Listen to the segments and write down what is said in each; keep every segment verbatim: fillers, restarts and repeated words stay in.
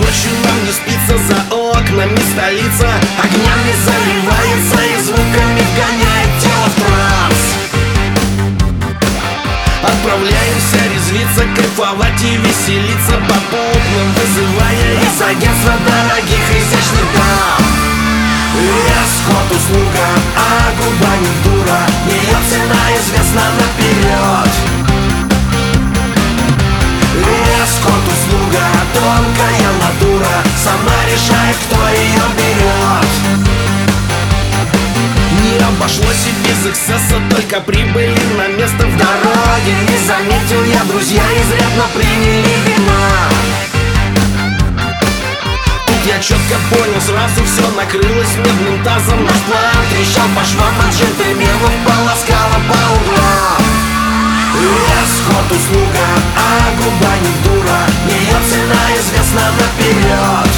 ночью нам не спится, за окнами столица огнями заливается и звуками вгоняет тело в транс. Отправляемся резвиться, кайфовать и веселиться, попутно вызывая из агентства дорогих изящных дам. Эскорт услуга, а губа не дура, ее цена известна наперед. Эскорт услуга, тонкая натура, сама решает, кто ее берет. Не обошлось и без эксцесса, только прибыли на место в дороге. Не заметил я, друзья изрядно приняли вина. Тут я четко понял, сразу все накрылось медным тазом. Наш план трещал по швам, от джентльменов полоскала по углам. Эскорт услуга, а губа не дура, ее цена известна наперед.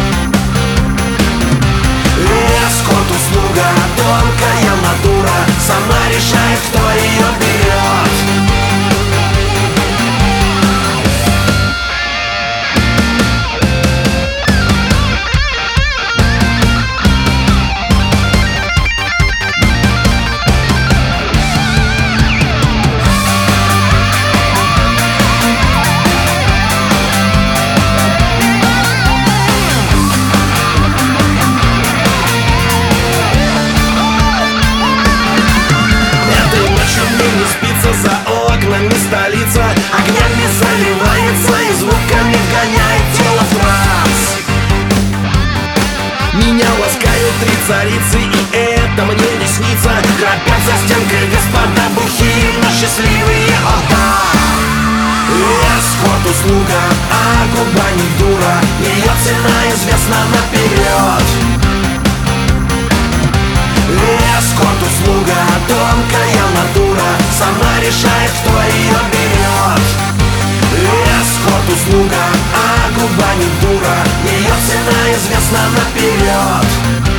Эскорт услуга, тонкая натура, сама решает, кто ее берет. За окнами столица огнями заливается и звуками вгоняет тело в транс. Меня ласкают три царицы, и это мне не снится. Храпят за стенкой господа бухие, но счастливые, о да. Эскорт услуга, а губа не дура, ее цена известна наперед. Эскорт услуга, тонкая натура, сама решает, кто ее берет. Эскорт услуга, а губа не дура, ее цена известна наперед.